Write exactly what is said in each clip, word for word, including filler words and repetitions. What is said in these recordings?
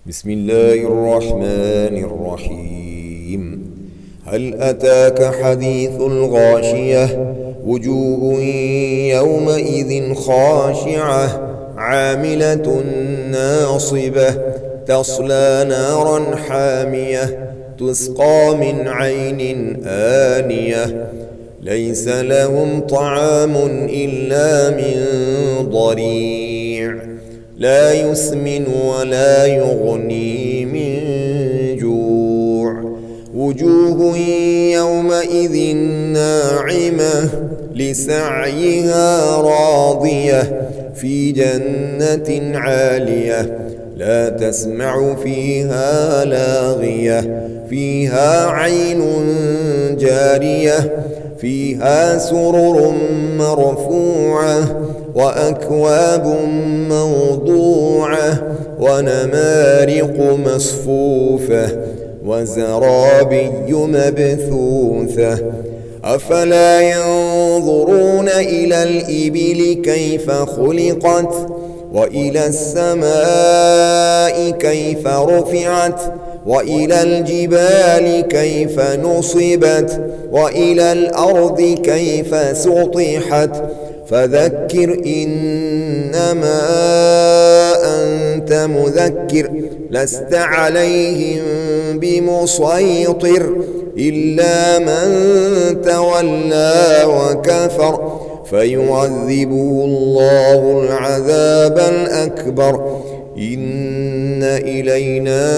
بسم الله الرحمن الرحيم. هل أتاك حديث الغاشية؟ وجوه يومئذ خاشعة عاملة ناصبة تصلى نارا حامية تسقى من عين آنية ليس لهم طعام إلا من ضريع لا يسمن ولا يغني من جوع. وجوه يومئذ ناعمة لسعيها راضية في جنة عالية لا تسمع فيها لاغية فيها عين جارية فيها سرر مرفوعة وأكواب موضوعة ونمارق مصفوفة وزرابي مبثوثة. أفلا ينظرون إلى الإبل كيف خلقت وإلى السماء كيف رفعت وإلى الجبال كيف نصبت وإلى الأرض كيف سطحت. فذكر إنما أنت مذكر لست عليهم بمسيطر إلا من تولى وكفر فيعذبه الله العذاب الأكبر. إن إلينا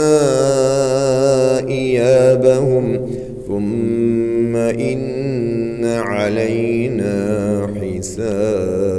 إيابهم ثم إن علينا حساب.